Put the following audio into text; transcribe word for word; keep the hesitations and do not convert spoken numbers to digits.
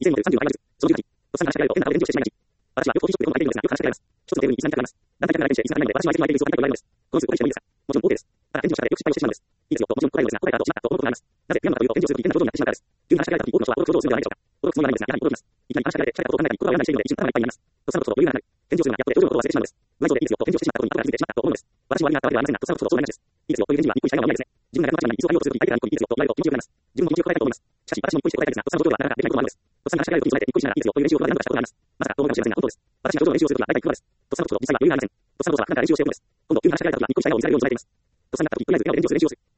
以前のさんじゅうはちそのじゅうはち、とっさんからしかれると変な顔で返事をしてしまいがち。私は両方非常によく相手にですが、よく話しかけられます。一つのテーブルにいち、さん人がいます。団体から来店して、いつからないので私は相手の相手に水をかけておられるのです。この図を返してもいいですか？もちろん OK です。ただ返事をしたらよく失敗をしてしまうのです。いいですよと、もちろん答えるのですが、答えた後しまったと思うことがあります。なぜピアノかというと返事をするとき変な表情になってしまうからです。急に話しかけられたとき多くの人は驚く表情をするのではないでしょうか。驚くつもりはないのですが、やはり驚きます。いきなり話しかけられて、したいことを考えたり、心が病んだりしているので、一瞬頭がいっぱいになります。とっさのことと余裕がなくなる。返事をするのがやっとで表情のことを忘れてしまうのです。不愛想でいいですよと返事をしてしまったことに後から気づいてしまったと思うのです。私も悪いなったわけではありませんが、とっさのことと相談なしです。いいですよという返事にはにっこりした笑顔はないですね。自分が逆の立場に椅子を変えようとするとき、相手からにっこりいいですよと言われると気持ちよくなります。自分も気持ちよく答えたいと思います。しかし、私もにっこりして答えたいですが、とっさの表情はなかなかできないこともあるのです。とっさに話しかけられるときに備えてにっこりしながらいいですよという練習を今まで何度かしたことがあります。まさかと思うかもしれませんが、本当です。私が表情の練習をするときは大体空です。とっさのことと実際は余裕がありません。とっさのことは普段から練習をしているのです。今度、急に話しかけられたときににっこりした笑顔を見せられるように備えています。とっさになったとき、とりあえず手を連動する練習をする。